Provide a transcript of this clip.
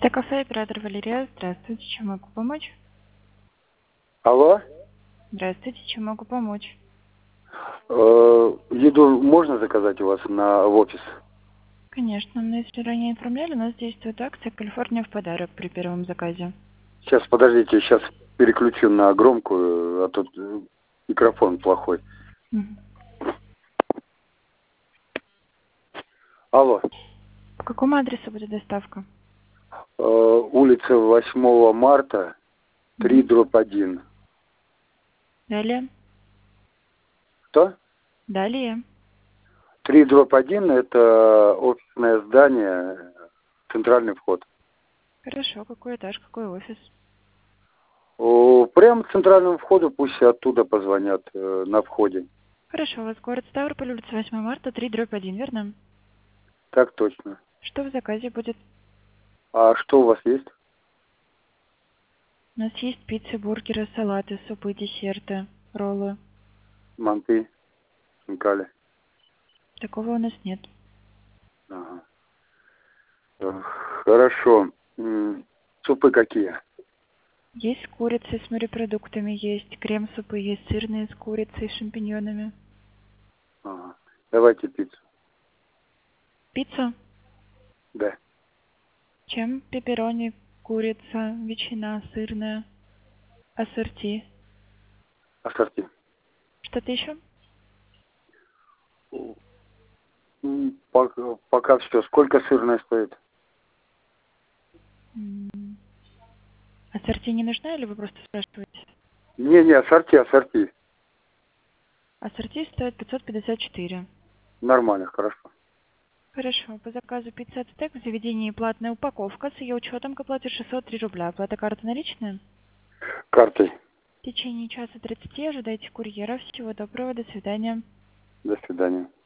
Кафе, оператор Валерия. Здравствуйте, чем могу помочь? Алло, Здравствуйте, чем могу помочь? еду можно заказать у вас в офис? Конечно, но если ранее информляли, у нас действует акция «Калифорния в подарок» при первом заказе. Сейчас, подождите, сейчас переключу на громкую, а тут микрофон плохой. Мгм. Алло, По какому адресу будет доставка? улица 8 марта, Мгм. 3/1. Далее. Что? Далее. 3/1 это офисное здание, центральный вход. Хорошо, какой этаж, какой офис? Прямо к центральному входу, пусть оттуда позвонят на входе. Хорошо, у вас город Ставрополь, улица 8 марта, 3/1, верно? Так точно. Что в заказе будет? А что у вас есть? У нас есть пиццы, бургеры, салаты, супы, десерты, роллы. Манты, хинкали. Такого у нас нет. Ага. Хорошо. Супы какие? Есть с курицей, с морепродуктами, есть крем-супы, есть сырные с курицей, с шампиньонами. Ага. Давайте пиццу. Пицца? Да. Чем? Пепперони, курица, ветчина, сырная, ассорти. Ассорти. Что-то еще? Пока все. Сколько сырная стоит? М, Ассорти не нужна или вы просто спрашиваете? Не, ассорти. Ассорти стоит 554. Нормально, хорошо. Хорошо, по заказу пицца «Ацтек» в заведении платная упаковка с ее учетом к оплате 603 рубля. Оплата карты наличная? Картой. В течение часа 30 ожидайте курьера. Всего доброго, до свидания. До свидания.